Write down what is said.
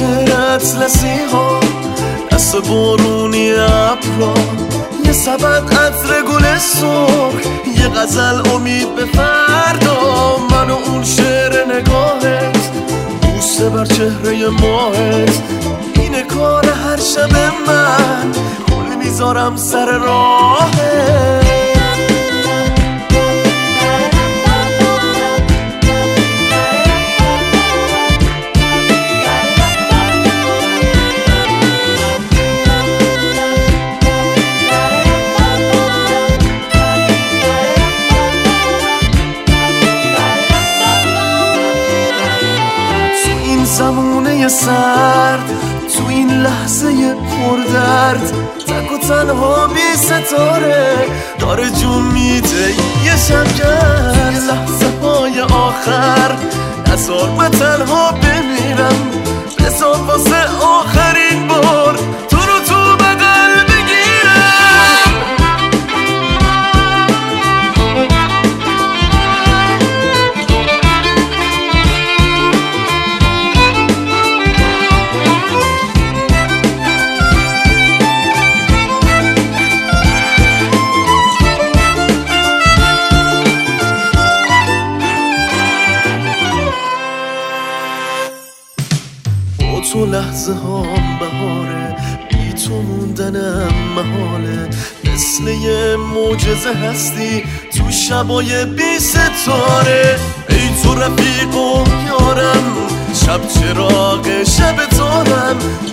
شعر اطلسی ها، دست بارونی ابرا، یه سبد عطر گل سرخ، یه غزل امید به فردا. من و اون شعر نگاهت، بوسه بر چهره ماهت، اینه کار هر شب من، گل میذارم سر راهت. زمونه سرد، تو این لحظه پردرد، تک و تنها بی ستاره داره جون میده یه شبگر. لحظه های آخر نزار من تنها بمیرم، بزار واسه آخرین بار تو رو تو بغل بگیرم. تو لحظه هام بهاره، بی تو موندنم محاله، مثل یه معجزه هستی تو شبای بی ستاره. ای تو رفیق و یارم، شب چراغ شب تارم،